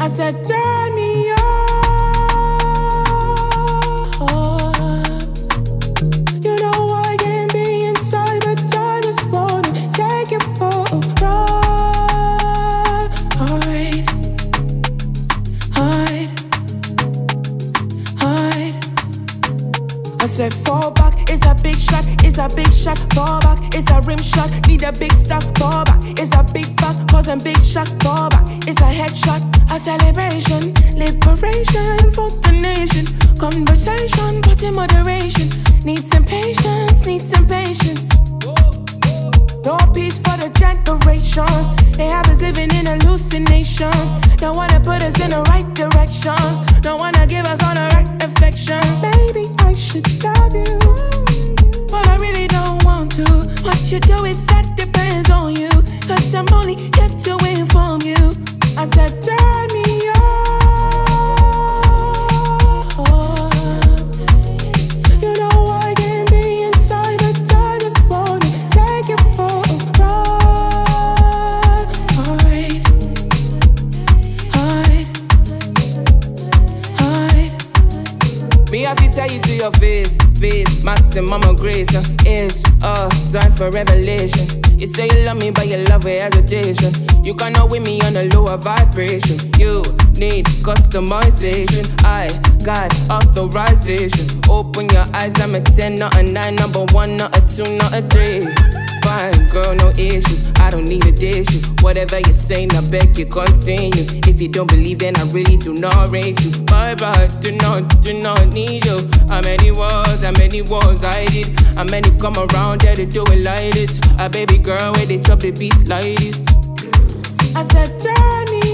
I said, turn me up. You know I can't be inside, but I just wanna take you for a ride. Alright, hide. I said, fall back, it's a big shot, it's a big shot. Fall back, it's a rim shot, need a big stop. Fall back, it's a big back, causing big shock. Fall back, it's a headshot, a celebration, liberation for the nation. Conversation, but in moderation. Need some patience, need some patience. No peace for the generations. They have us living in hallucinations. Don't wanna put us in the right direction. Don't wanna give us all the right affection. Baby, I should love you, but I really don't want to. What you do with that depends on you, 'cause I'm only here to inform you. I said, turn me up. You know I can't be inside, but I just wanna take you for a ride. Alright, hide. Me have to tell you to your face, maximum of grace. It's time for revelation. You say you love me, but you love with hesitation. You cannot win me on a lower vibration. You need customization. I got authorization. Open your eyes, I'm a 10, not a 9. Number 1, not a 2, not a 3. Fine, girl, no issues. I don't need a dish. Whatever you say, I beg you continue. If you don't believe, then I really do not rate you. Bye-bye, do not need you. How many walls I did. How many come around there to do it like this. A baby girl, where they drop the beat like this. I said, turn me